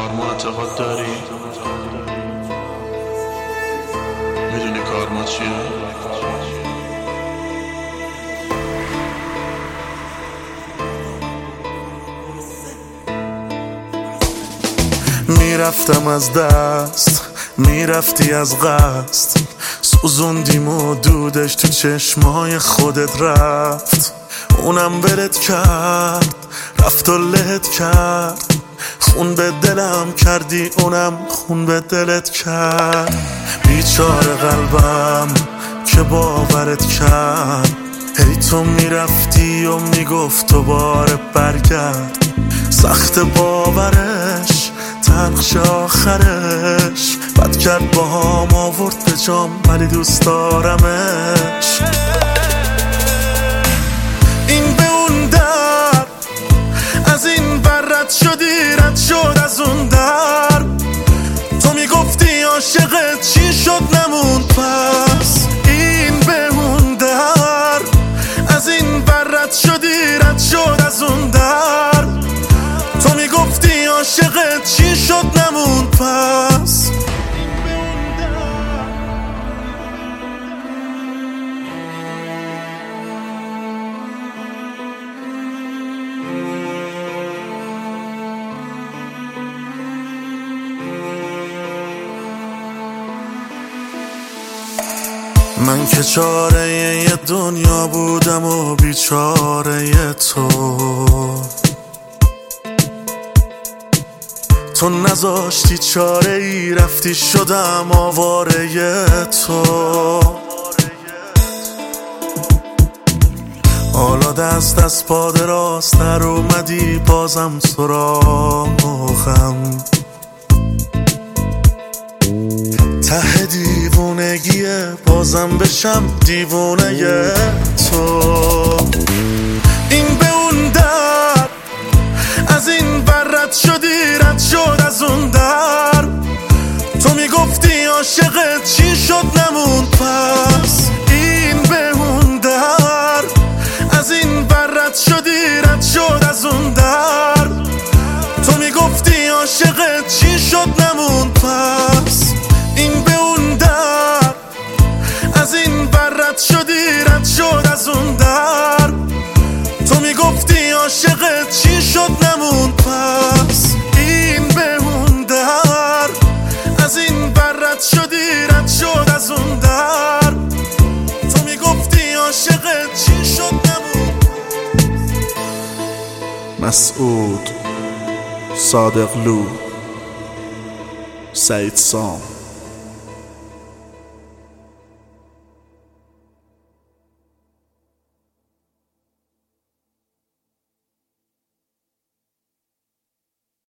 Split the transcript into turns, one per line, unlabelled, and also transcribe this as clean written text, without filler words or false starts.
کارما اعتقاد داری؟ میدونی کارما چیه؟
میرفتم از دست، میرفتی از قصد، سوزوندیم و دودش تو چشمای خودت رفت. اونم ولت کرد، رفت و لهت کرد، خون به دلم کردی، اونم خون به دلت کرد. بیچاره قلبم که باورت کرد، هی تو میرفتی و میگفت دوباره برگرد. سخت باورش، تلخش آخرش، بد کرد با هم آورد به جام، ولی دوست دارمش. این به اون در، از این بر رد شدی، رد شد از اون در. تو میگفتی عاشقت چی شد نموند پس. این به اون در، از این بر رد شدی، رد شد از اون در. تو میگفتی عاشقت چی شد نموند پس. من که چاره یه دنیا بودم و بیچاره تو نذاشتی چاره ای، رفتی شدم آواره تو. حالا دست از پا دراز تر اومدی، بازم سراغم. ته دیوونگیه، بازم بشم دیوونه تو. این به اون در، از این بر رد شدی، رد شد از اون در. تو میگفتی عاشقت چی شد نموند پس. این به اون در، از این بر رد شدی، رد شد از اون در. تو میگفتی عاشقت چی شد نموند پس. این به اون در، از این بر رد شدی، رد شد از اون در. تو میگفتی عاشقت چی شد نموند پس. این به اون در، از این بر رد شدی، رد شد از اون در. تو میگفتی عاشقت چی شد نموند. مسعود، صادقلو، سعید سام.